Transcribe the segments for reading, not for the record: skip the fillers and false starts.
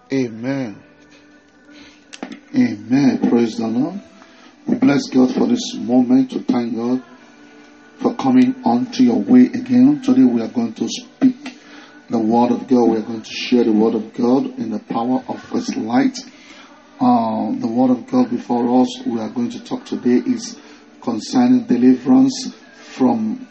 Amen. Amen. Praise the Lord. We bless God for this moment to thank God for coming onto your way again. Today we are going to speak the word of God. We are going to share the word of God in the power of His light. The word of God before us, we are going to talk today is concerning deliverance from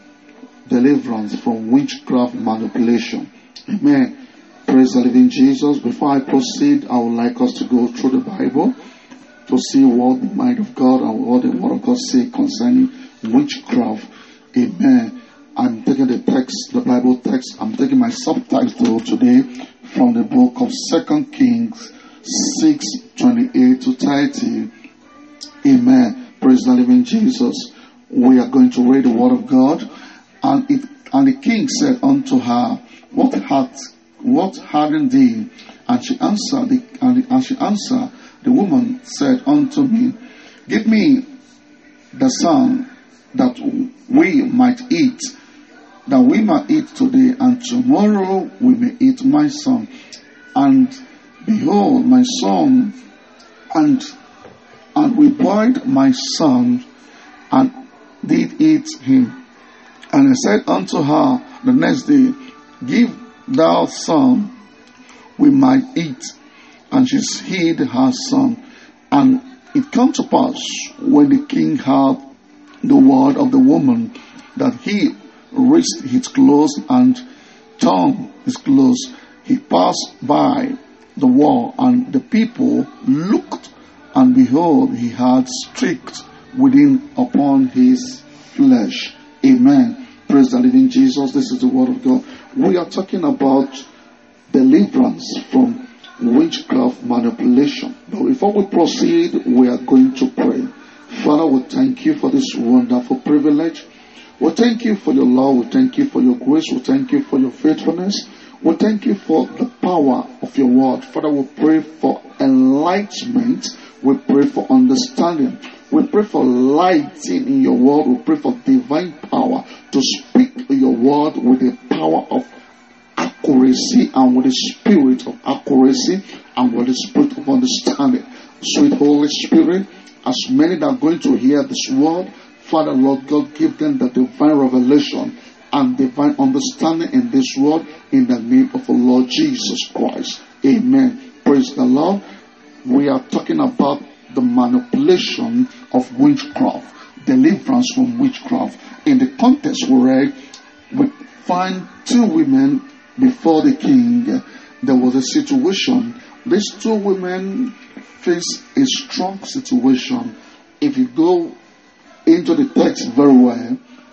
witchcraft manipulation. Amen. Praise the living Jesus. Before I proceed, I would like us to go through the Bible to see what the mind of God and what the word of God say concerning witchcraft. Amen. I'm taking the text, the Bible text. I'm taking my subtitle today from the book of 2 Kings 6:28 to 30. Amen. Praise the living Jesus. We are going to read the word of God. And the king said unto her, What hadn't thee? And she answered, the woman said unto me, Give me the son that we might eat today, and tomorrow we may eat my son. And behold, my son, and we boiled my son, and did eat him. And I said unto her the next day, Give thou son, we might eat. And she hid her son. And it came to pass, when the king heard the word of the woman, that he raised his clothes and torn his clothes. He passed by the wall, and the people looked, and behold, he had streaked within upon his flesh. Amen. Praise the living Jesus. This is the word of God. We are talking about deliverance from witchcraft manipulation. But before we proceed, we are going to pray. Father, we thank you for this wonderful privilege. We thank you for your love. We thank you for your grace. We thank you for your faithfulness. We thank you for the power of your word. Father, we pray for enlightenment. We pray for understanding. We pray for lighting in your word. We pray for divine power to speak your word with the power of accuracy and with the spirit of accuracy and with the spirit of understanding. Sweet Holy Spirit, as many that are going to hear this word, Father, Lord God, give them the divine revelation and divine understanding in this word in the name of the Lord Jesus Christ. Amen. Praise the Lord. We are talking about the manipulation of witchcraft, deliverance from witchcraft. In the context we read, we find two women before the king. There was a situation. These two women faced a strong situation. If you go into the text very well,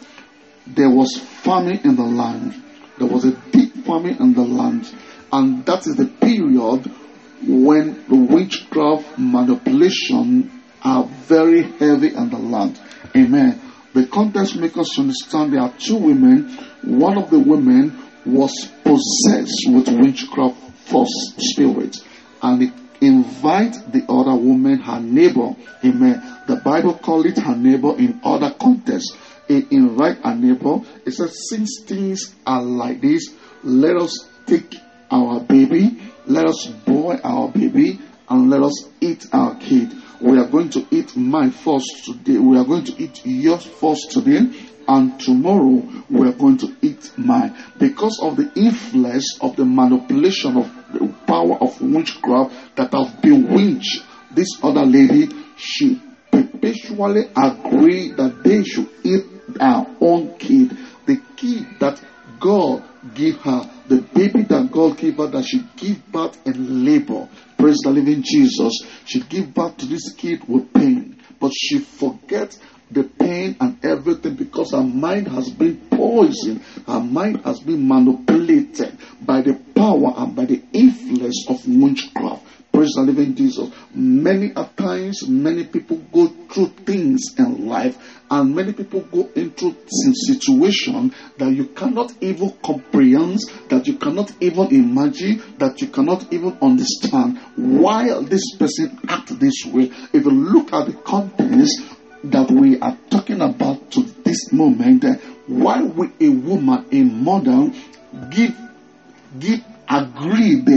there was famine in the land. There was a deep famine in the land. And that is the period when the witchcraft manipulation are very heavy in the land. Amen. The context makes us understand there are two women. One of the women was possessed with witchcraft force spirit, and it invite the other woman, her neighbor. Amen. The Bible calls it her neighbor in other contexts. It invite her neighbor. It says, since things are like this, let us take our baby, let us boil our baby, and let us eat our kid. We are going to eat mine first today. We are going to eat yours first today. And tomorrow we are going to eat mine. Because of the influence of the manipulation of the power of witchcraft that have bewitched this other lady, she perpetually agreed that they should eat our own kid. The kid that God gave her, the baby that God gave her, that she give birth in labor. Praise the living Jesus. She give birth to this kid with pain. But she forgets the pain and everything because her mind has been poisoned. Her mind has been manipulated by the power and by the influence of witchcraft. Praise the living Jesus. Many a times, many people go through things in life, and many people go into situations that you cannot even comprehend, that you cannot even imagine, that you cannot even understand why this person act this way. If you look at the context that we are talking about to this moment, why would a woman, a mother, agree there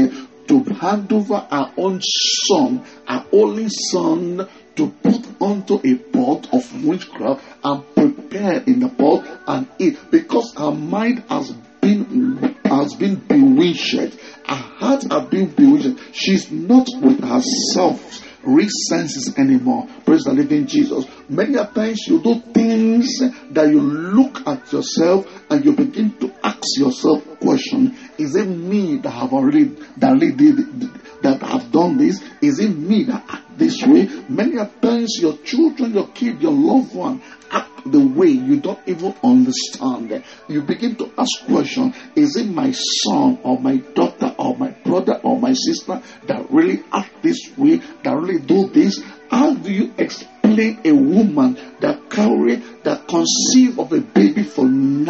to hand over our own son, our only son, to put onto a pot of witchcraft and prepare in the pot and eat, because our mind has been bewitched. Her heart has been bewitched. She's not with herself real senses anymore. Praise the living Jesus. Many a times you do things that you look at yourself and you begin to ask yourself question: is it me that have done this? Is it me that act this way? Many a times your children, your kid, your loved one act the way you don't even understand. You begin to ask question: is it my son or my daughter or my brother or my sister that really act this way, that really do this? How do you explain a woman that conceive of a baby for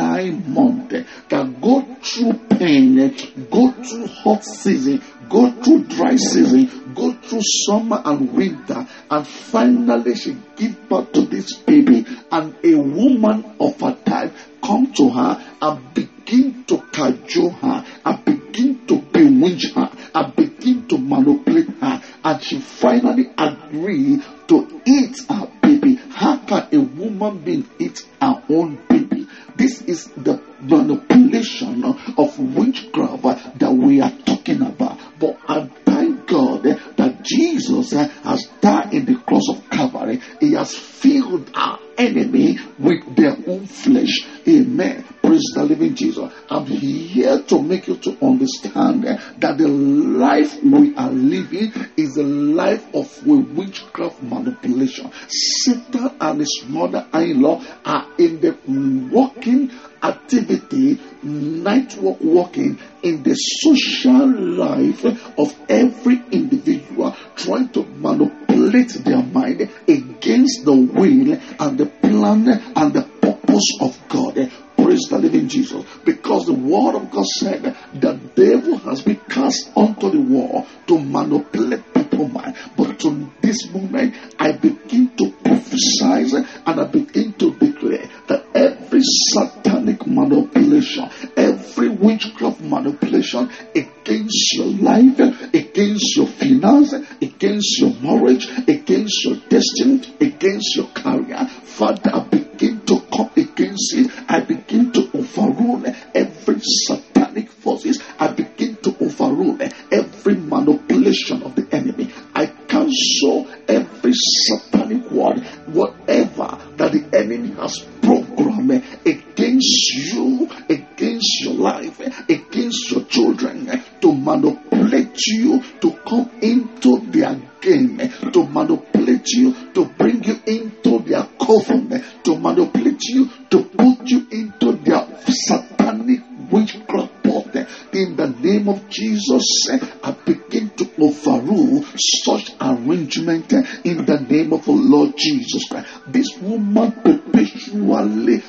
9 months, that go through pain, go through hot season, go through dry season, go through summer and winter, and finally she give birth to this baby, and a woman of her type come to her and begin to cajole her, and begin to bewitch her, and begin to manipulate her, and she finally agree to eat her baby. How can a woman being eat her own baby? This is the manipulation of witchcraft that we are talking about. But I thank God that Jesus has died in the cross of Calvary. He has filled our enemy with their own flesh. Amen. Praise the living Jesus. I'm here to make you to understand that the life we are living is a life of witchcraft manipulation. Satan and his mother-in-law are in the working activity, network working in the social life of every individual, trying to manipulate their mind against the will and the plan and the purpose of God. Praise the living Jesus. Because the word of God said the devil has been cast onto the wall to manipulate people's mind. But to this moment, I begin to prophesy and I begin to declare that every satanic manipulation, every witchcraft manipulation against your life, against your finance, against your marriage, against your destiny, against your career, Father, I begin to come against it. I begin to overrule every satanic forces. I begin to overrule every manipulation of the enemy. I cancel every satanic word, whatever that the enemy has programmed against you, against your life, against your children, to manipulate you, to come into their game, to manipulate you, to bring you into their covenant, to manipulate you, to put you into their satanic witchcraft pot. In the name of Jesus, I begin to overrule such arrangement in the name of the Lord Jesus Christ. This woman perpetually,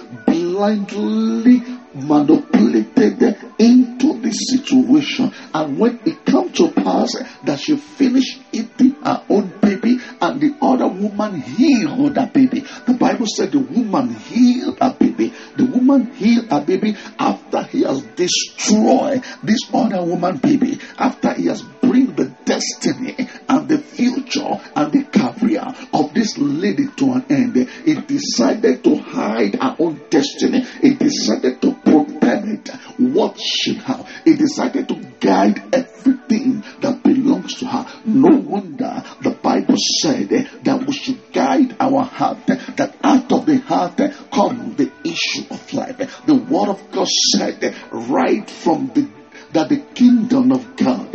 blindly manipulated into this situation, and when it comes to pass that she finished eating her own baby and the other woman healed her baby, the Bible said the woman healed her baby. The woman healed her baby after he has destroyed this other woman baby, after he has bring the destiny and the future and the career of this lady to an end. It decided to hide her own destiny. It decided to protect what she had. It decided to guide everything that belongs to her. No wonder the Bible said that we should guide our heart, that out of the heart comes the issue of life. The word of God said right from that the kingdom of God,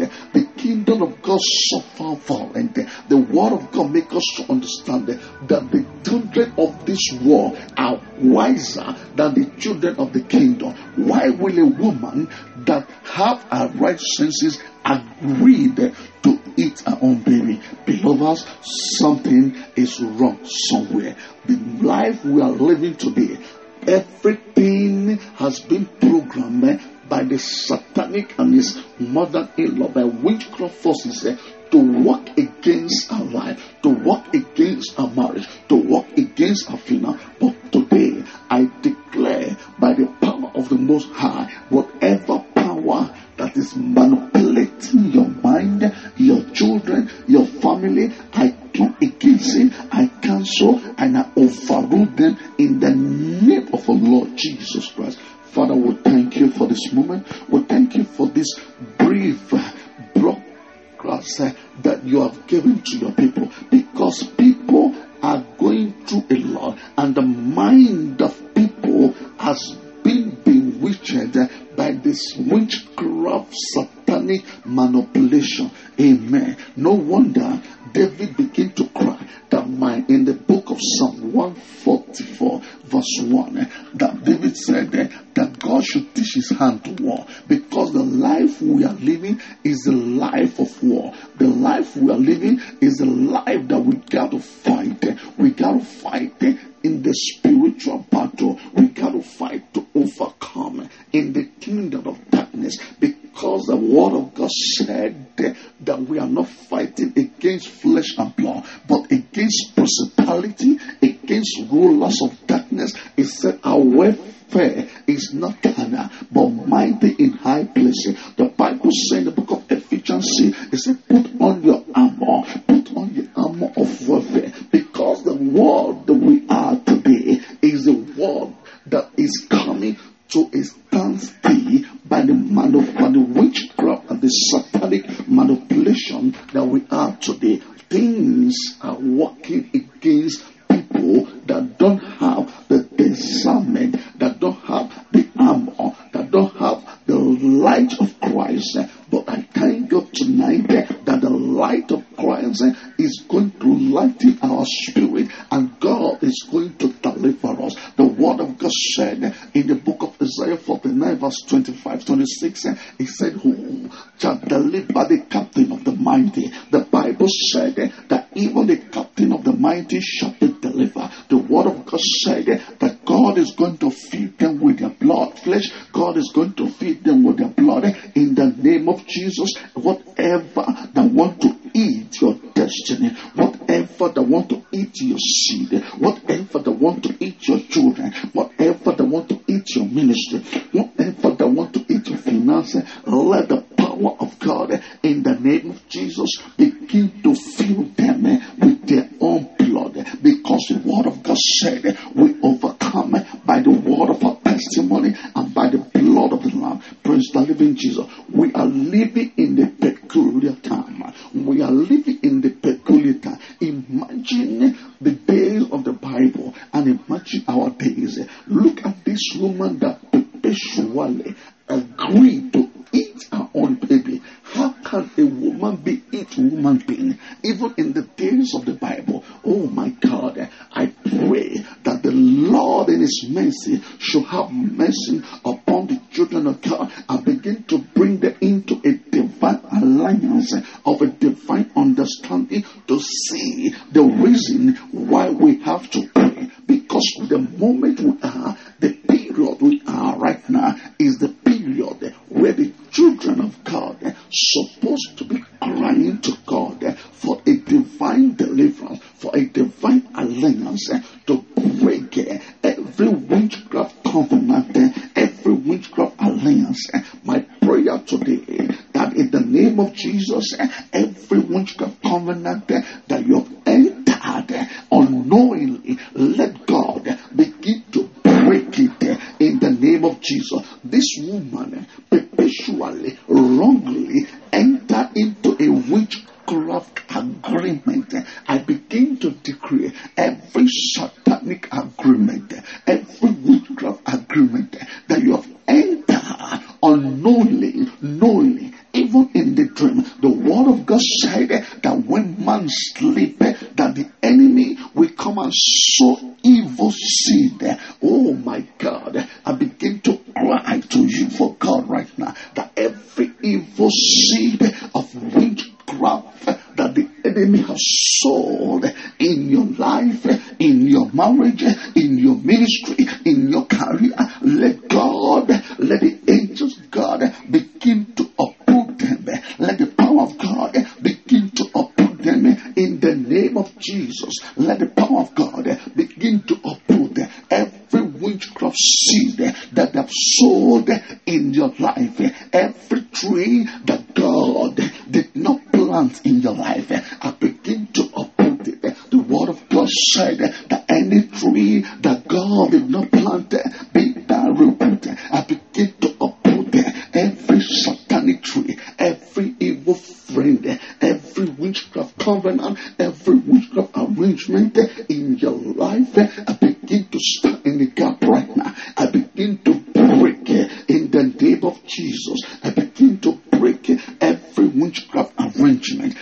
suffer violence. The word of God makes us to understand that the children of this world are wiser than the children of the kingdom. Why will a woman that have her right senses agree to eat her own baby? Beloveds, something is wrong somewhere. The life we are living today, everything has been programmed by the satanic and his mother-in-law, by witchcraft forces to work against our life, to work against our marriage, to work against our finance. But today, I declare by the power of the Most High, whatever power that is manipulating your mind, answers that you have given to your people, because people are going through a lot, and the mind of people has been bewitched by this witchcraft, satanic manipulation. Amen. No wonder David began to cry that in the book of Psalm 144 verse 1, that David said that God should teach his hand to war, because the life we are living is a life of war. The life we are living is a life that we got to fight. We got to fight in the spiritual battle. We got to fight to overcome in the kingdom of darkness, because the word of God said that we are not fighting against flesh and blood, but against principality, against rulers of darkness. It said our warfare is not carnal, but mighty in high places. The Bible said in the book of Ephesians, it said, put on your armor, put on your armor of warfare, because the world that we are today is a world that is coming to a standstill by the witchcraft and the satanic manipulation that we are today. Things are working against people that don't have the discernment, that don't have the armor, that don't have the light of Christ. But I thank God tonight that the light of Christ is going to lighten our spirit, and God is going to deliver us. The word of God said in the book of Isaiah 49 verse 25-26, it said, who shall deliver the captain of the mighty? The Bible said that even the captain of the mighty shall be delivered. The word of God said that God is going to feed them with their blood flesh. God is going to feed them with their blood in the name of Jesus. Whatever that want to eat your destiny, whatever that want to eat your seed, whatever that want to eat your children, whatever that want to eat your ministry, whatever that want to eat your finances, let the power of God in the name of Jesus begin to fill them with their own blood, because the word of God said we overcome by the word of our testimony and by the blood of the Lamb. Praise the living Jesus. We are living in the peculiar time. We are living in the peculiar time. Imagine the days of the Bible and imagine our days. Look at this woman that perpetually agreed to eat her own baby. How can a woman be eat human being? Even in the days of the Bible. Oh my God, I pray that the Lord in his mercy should have mercy upon the children of God and begin to bring them into a divine alliance of a divine understanding to see the reason why we have to pray. Because the moment we are, the period we are right now is the period where the children of God supposed to be crying to God for a divine deliverance, for a divine alliance to break every witchcraft covenant, every witchcraft alliance. My prayer today that in the name of Jesus, every witchcraft covenant that you have entered unknowingly, let God begin to break it in the name of Jesus. This woman perpetually, wrongly entered into a witchcraft agreement. I begin to decree every satanic agreement, every witchcraft agreement that you have entered unknowingly, knowingly, even in the dream. The word of God said that when man sleep, that the enemy will come and sow evil seed. Oh my God, I begin to cry to you for God right now that every evil seed of witchcraft that the enemy has sown in your life, in your marriage, in your ministry, in your career, let God, let the angels of God begin to uproot them. Let the power of God begin to uproot them in the name of Jesus. Let the power of God begin to uproot every witchcraft seed that have sowed in your life, every tree that God did not plant in your life. I begin to uproot it. The word of God said that any tree that God did not plant, be thou rooted. I begin to uproot every satanic tree, every evil friend, every every witchcraft covenant, every witchcraft arrangement in your life, I begin to stand in the gap right now. I begin to break in the name of Jesus. I begin to break every witchcraft arrangement,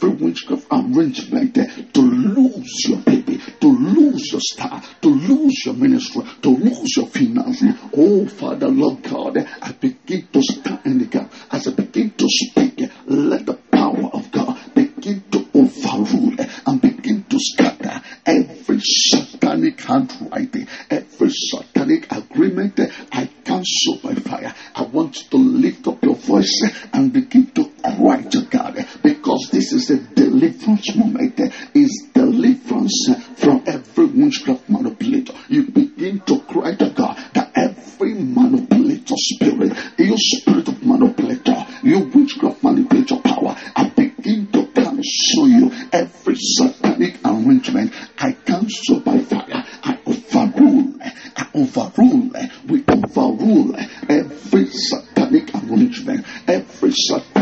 to lose your baby, to lose your star, to lose your ministry, to lose your finances. Oh, Father, Lord God, I begin to stand in the gap. As I begin to speak, let the power of God begin to overrule and begin to scatter every satanic handwriting, every satanic agreement. I cancel by fire. I want you to lift up your voice and begin to cry to God, because this is a deliverance moment. Is deliverance from every witchcraft manipulator. You begin to cry to God that every manipulator spirit, you spirit of manipulator, you witchcraft manipulator power, I begin to cancel you. Every satanic arrangement, I cancel by fire. I overrule, we overrule every satanic arrangement, every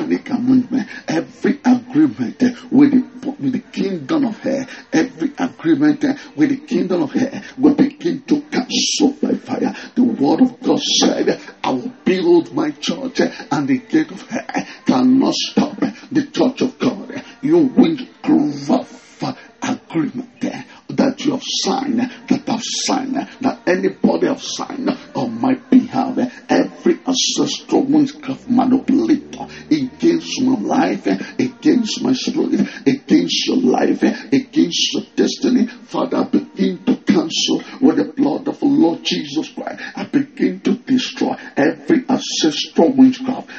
agreement with the kingdom of hell, every agreement with the kingdom of hell will begin to cancel by fire. The word of God said, I will build my church and the gate of hell cannot stop the church of God. You witchcraft agreement that you have signed, that anybody have signed on my behalf, every ancestral witchcraft manipulator against my life, against my spirit, against your life, against your destiny, Father, I begin to cancel with the blood of the Lord Jesus Christ. I begin to destroy every ancestral witchcraft,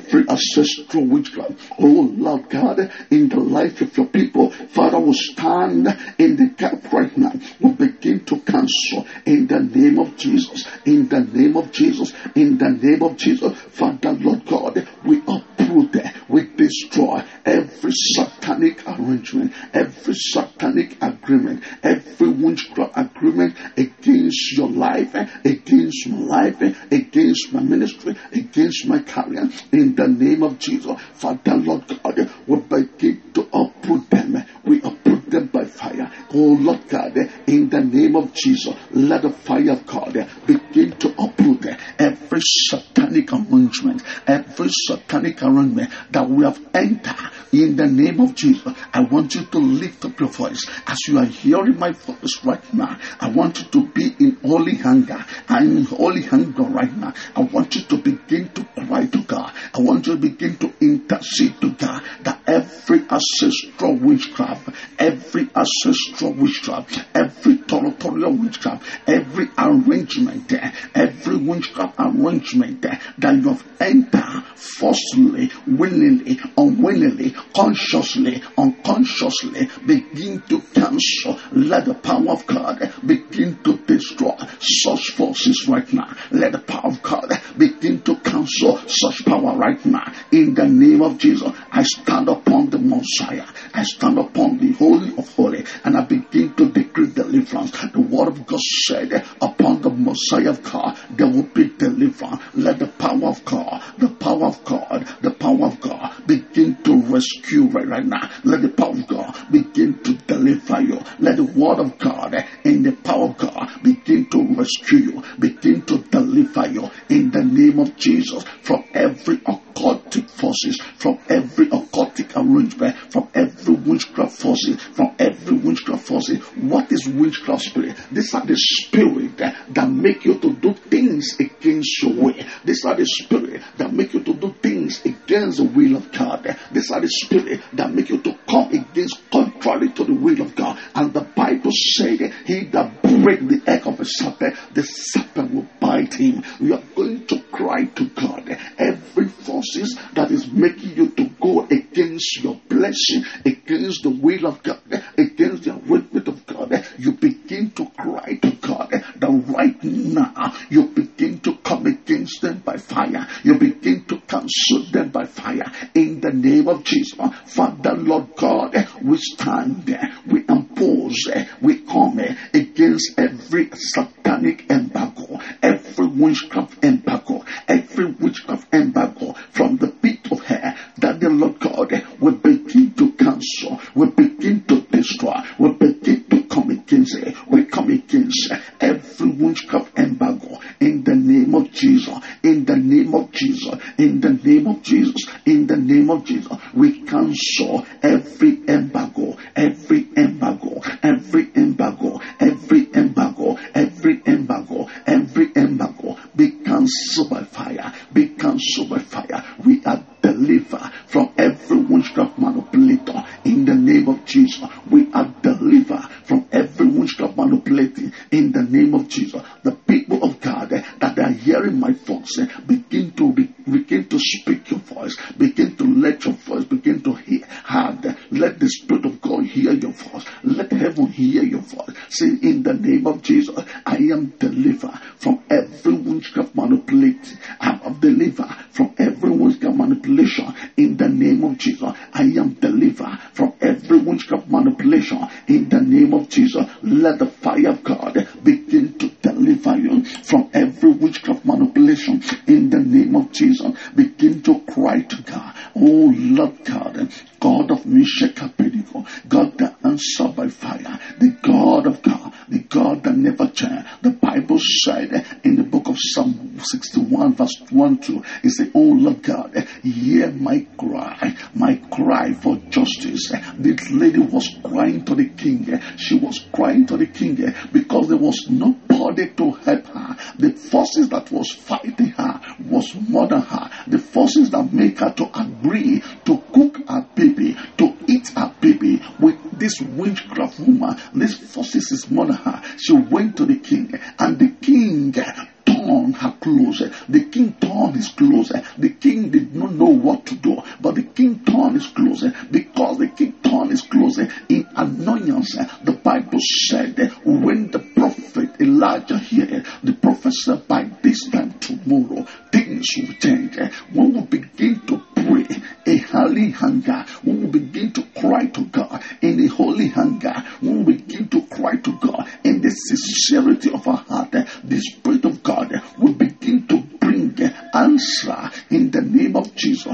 Oh Lord God, in the life of your people, Father, will stand in the gap right now. We'll begin to cancel in the name of Jesus, in the name of Jesus, in the name of Jesus. Father, Lord God, we uproot, we destroy every satanic arrangement, every satanic agreement, every witchcraft agreement against your life, against my life, against my ministry, against my career, in the name of Jesus. Father, Lord God, we begin to uproot them. We uproot them by fire. Oh Lord God, in the name of Jesus, let the fire of God begin to uproot every satanic arrangement, that we have entered in the name of Jesus. I want you to lift up your voice as you are hearing my voice right now. I want you to be in holy hunger. I'm in holy hunger right now. I want you to begin to cry to God. I want you to begin to intercede to God that every ancestral witchcraft, every territorial witchcraft, every arrangement, every witchcraft arrangement that you have entered forcefully, willingly, unwillingly, consciously, unconsciously, begin to cancel. Let the power of God begin to destroy such forces right now. Let the power of God begin to cancel such power right now. In the name of Jesus, I stand upon the Messiah. I stand upon the Holy of Holies, and I begin to decree deliverance. The word of God said, upon the Messiah of God, there will be deliverance. Let the power of God, begin to rescue right now. Let the power of God begin to deliver you. Let the word of God and the power of God begin to rescue you, begin to deliver you in the name of Jesus from every occultic forces, from every occultic arrangement, from every witchcraft forces, What is witchcraft spirit? These are the spirit that make you to do things against your way. These are the spirit that make you to do things against the will of God. These are the spirit that make you to come against contrary to the will of God. And the Bible said, he that break the egg of a serpent, the serpent will bite him. You are going to cry to God. Every forces that is making you to go against your blessing, against the will of God, against the arrangement of God, you begin to cry to God that right now you begin to come against them by fire. You begin to cancel them by fire in the name of Jesus. Father, Lord God, we stand there, we impose, we come against every satanic embargo, every witchcraft embargo, from the pit of hell, that the Lord God will begin to cancel We cancel every embargo, every embargo, every embargo, every embargo, every embargo, every embargo. Be cancelled by fire. Be cancelled by fire. We are delivered from every witchcraft manipulator in the name of Jesus. We are delivered from every witchcraft manipulating in the name of Jesus. The people of God that are hearing my voice, begin to speak your voice. Begin to let your voice begin to hear hard. Let the Spirit of God hear your voice. Let heaven hear your voice. Say, in the name of Jesus, I am delivered from every witchcraft manipulating. I am delivered from every witchcraft manipulation in the name of Jesus. I am delivered from every witchcraft manipulation in the name of Jesus. Let the fire of God begin to deliver you from every witchcraft manipulation in the name of Jesus. Begin to cry to God. Oh Lord God, God of Meshach and Abednego, God that answered by fire, the God of God, the God that never changed. The Bible said in the book of Psalm 61 verse 1-2, it said, oh Lord God, hear my cry for justice. This lady was crying to the king. She was crying to the king because there was nobody to help her. The forces that was fighting her was more than her. The forces that make her to agree to cook her baby, to eat her baby with this witchcraft woman, this forces is more than her. She went to the king, and the king turned her clothes. The king turned his clothes. The king did not know what to do, but the king turned his clothes. Because the king turned his clothes in annoyance, the Bible said when the prophet Elijah heard, the prophet said, by this time tomorrow things will change. When we begin to pray a holy hunger, when we begin to cry to God in a holy hunger, when we begin to cry to God in the sincerity of our heart, the Spirit of God will begin to bring answer in the name of Jesus.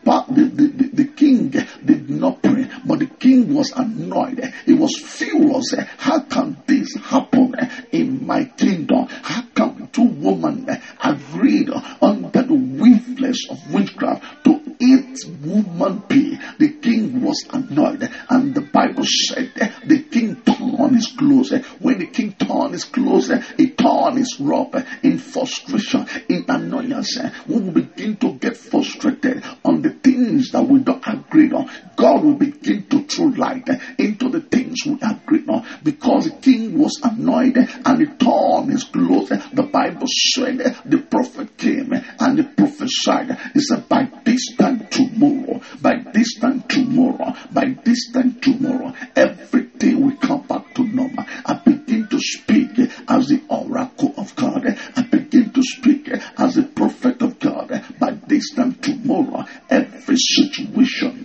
The king did not pray, but the king was annoyed. He was furious. How can this happen in my kingdom? How come two women agreed under the weakness of witchcraft to eat woman pea? The king was annoyed, and the Bible said the king turned his clothes. When the king turned his clothes, he turned his robe in frustration, in annoyance. When we begin to get frustrated on the things that we don't agree on, God will begin to throw light into the things we agree on. Because the king was annoyed and he turned his clothes, the Bible said the prophet came and he prophesied. He said, by this time tomorrow, by this time tomorrow, by this time tomorrow, everything will come back to normal. I begin to speak as the oracle of God. I begin to speak as the prophet of God. By this time tomorrow, every situation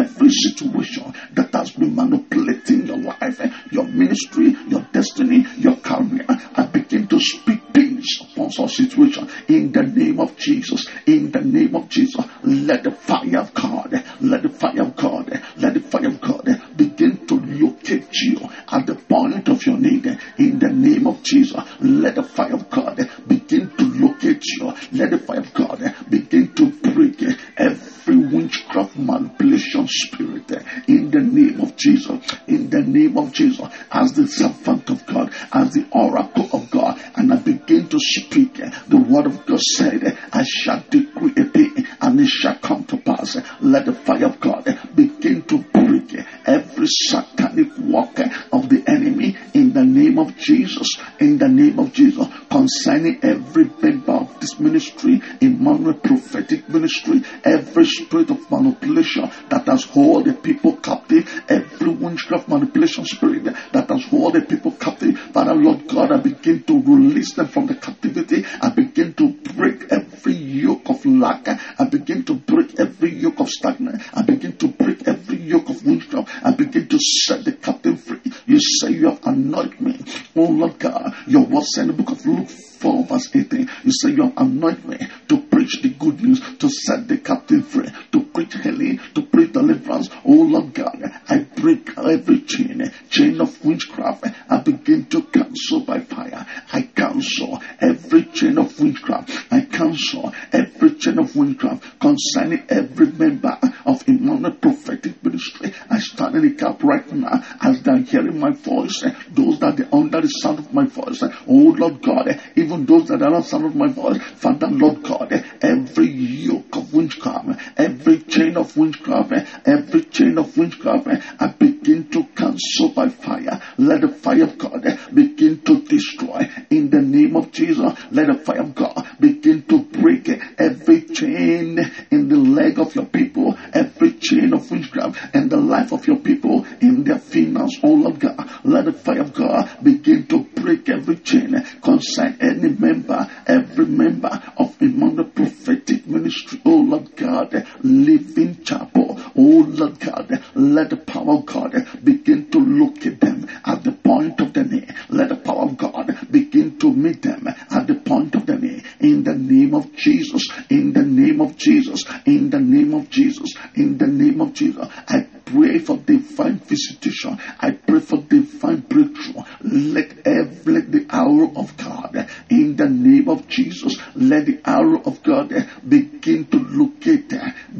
that has been manipulating your life, your ministry, your destiny, your career, I begin to speak peace upon such situation in the name of Jesus. In the name of Jesus, let the fire of God, let the fire of God, let the fire of God begin to locate you at the point of your need. In the name of Jesus, let the fire of God begin to locate you. Let the fire of God begin to break every witchcraft manipulation spirit in the name of Jesus. In the name of Jesus, as the servant of God, as the oracle of God, and I begin to speak the word of God said, I shall decree a thing and it shall come to pass. Let the fire of God begin to break every satanic work of the enemy in the name of Jesus. In the name of Jesus, concerning every member of this ministry, Emmanuel Prophetic Ministry, every spirit of manipulation that has held the people captive, every witchcraft manipulation spirit that has held the people captive, Father Lord God, I begin to release them from the captivity. I begin to break every yoke of lack. I begin to break every yoke of stagnant. I begin to break every yoke of witchcraft. I begin to set the captive free. You say you have anointed me, oh Lord God. Your word said in the book of Luke 4 verse 18, you say you have anointed me to preach the good news, to set the captive free, to preach healing, to preach deliverance. Oh Lord God, I break every chain of witchcraft. I begin to cancel by fire. I cancel every chain of witchcraft. I cancel every chain of witchcraft concerning every member of of Emmanuel Prophetic Ministry, I stand in the gap right now as they're hearing my voice. Those that are under the sound of my voice, oh Lord God, even those that are not sound of my voice, Father, Lord God, every yoke of witchcraft, every chain of witchcraft, I begin to cancel by fire. Let the fire of God begin to destroy in the name of Jesus. Let the fire of God begin to break every chain in the leg of your people, every chain of witchcraft in the life of your people, in their finance, oh Lord God. Let the fire of God begin to break every chain concern any member, every member of among the prophetic ministry, oh Lord God, Living Chapel, oh Lord God. Let the power of God begin to locate them at the point of the knee. Let the power of God begin to meet them at the point of the knee. In the name of Jesus, in the name of Jesus, in the name of Jesus, in the name of Jesus, I pray for divine visitation. I pray for divine breakthrough. Let the arrow of God, in the name of Jesus, let the arrow of God begin to locate,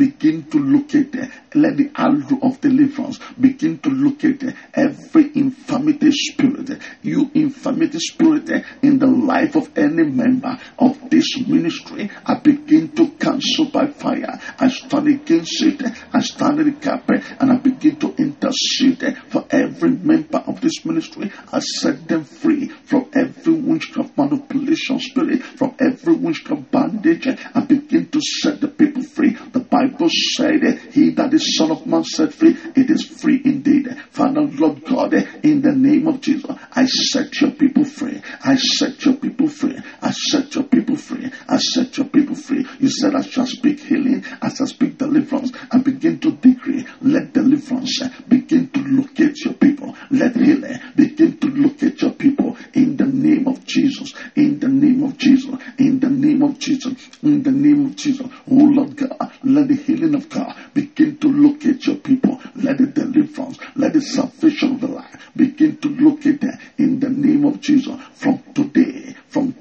let the arrow of deliverance begin to locate every infirmity spirit, you infirmity spirit in the life of any member of this ministry. I begin to cancel by fire. I stand against it. I stand in the carpet and I begin to intercede for every member of this ministry. I set them free from every witchcraft manipulation spirit, from every witchcraft bandage. I begin to set the people free. The Bible said, he that the Son of Man set free, it is free indeed. Father, Lord God, in the name of Jesus, I set your people free. I set your people free. I set your people free. I set your people free. You said, I shall speak healing, I shall speak deliverance. I begin to decree, let deliverance begin to locate your people. Let healing begin to locate your people in the name of Jesus. In the name of Jesus. In the name of Jesus. In the name of Jesus. Oh Lord God, let the healing of God begin to locate your people. Let the deliverance, let the salvation of the life begin to locate them in the name of Jesus. From today,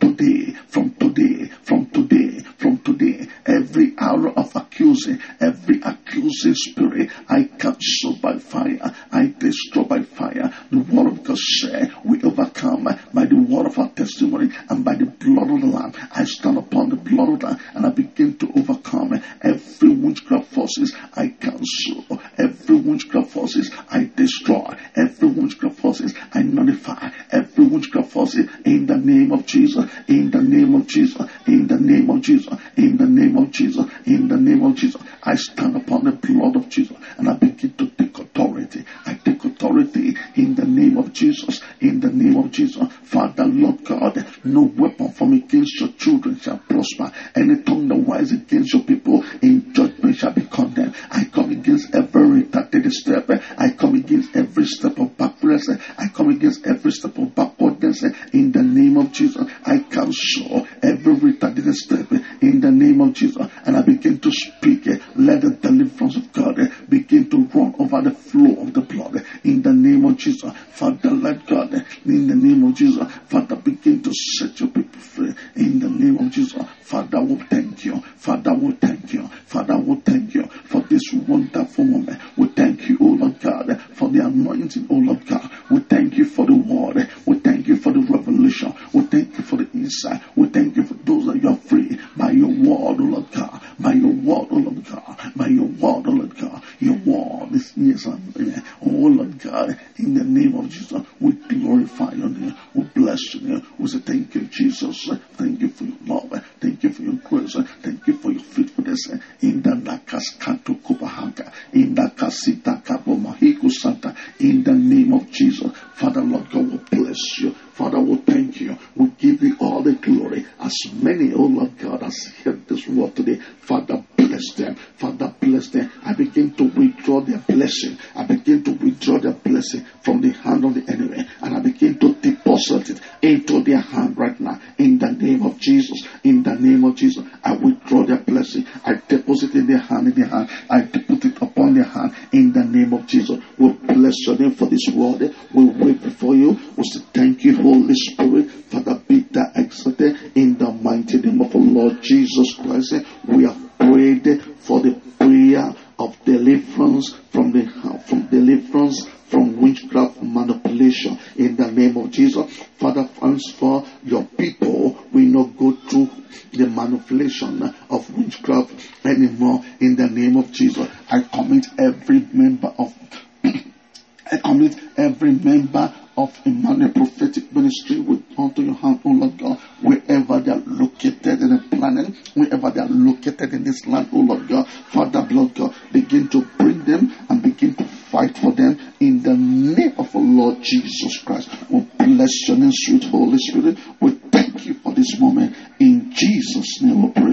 every hour of accusing, every accusing spirit, I cancel by fire, I destroy by fire. The word of God said we overcome by the word of our testimony and by the blood of the Lamb. I stand upon the blood of the Lamb and I begin to overcome every witchcraft forces. I cancel every witchcraft forces. I destroy every witchcraft forces. I nullify every witchcraft forces in the name of Jesus. In the name of Jesus. In the name of Jesus. In the name of Jesus. In the name of Jesus. I stand upon the blood of Jesus and I begin to take authority. I take authority in the name of Jesus. In the name of Jesus. Father, Lord God, no weapon formed against your children shall prosper. Any tongue that rises against your people in judgment shall be condemned. I come against every retarded step. I come against every step of backwardness. I come against every step of backwardness in the name of Jesus. I cancel every retarded step in the name of Jesus. And I begin to speak. Let the deliverance of God begin to run over the flow of the blood in the name of Jesus. Father, let God, in the name of Jesus, Father, begin to set your people free in the name of Jesus. Father, we thank you. Father, we thank you. Father, we thank you for this wonderful moment. We thank you, oh Lord God, for the anointing, oh Lord God. We thank you for the word. We thank you for the revelation. We thank you for the insight. We thank you for those that you are free by your word, oh Lord God. By your word, oh Lord God. By your word, oh Lord God. Your word is yes and amen. Oh Lord God, in the name of Jesus, we glorify your name. We bless your name. We say thank you, Jesus. Thank you for your love. Thank you for your grace. Thank you for your faithfulness. In the Nakaskato Kubahanga. In the Kasita Kabo Mahiku Santa. In the name of Jesus. Father, Lord God, we bless you. Father, we thank you. We give you all the glory. As many, oh Lord God, as heard this word today, Father, bless them. Father, bless them. I begin to withdraw their blessing. I begin to withdraw their blessing from the hand of the enemy. And I begin to deposit it into their hand right now. In the name of Jesus. In the name of Jesus. I withdraw their blessing. I deposit in their hand, I put it upon their hand. In the name of Jesus. We bless your name for this word. We wait before you. We say thank you, Holy Spirit. Father, be thou exalted in the mighty name of our Lord Jesus Christ. We have prayed for the prayer of deliverance. Jesus. Father, for your people will not go through the manipulation of witchcraft anymore. In the name of Jesus, I commit every member of Emmanuel Prophetic Ministry unto your hand, O Lord God, wherever they are located in the planet, wherever they are located in this land, O Lord God. Father, Lord God, begin to bring them and begin to fight for them in the name of the Lord Jesus Christ. We bless your name, sweet Holy Spirit. We thank you for this moment. In Jesus' name we pray.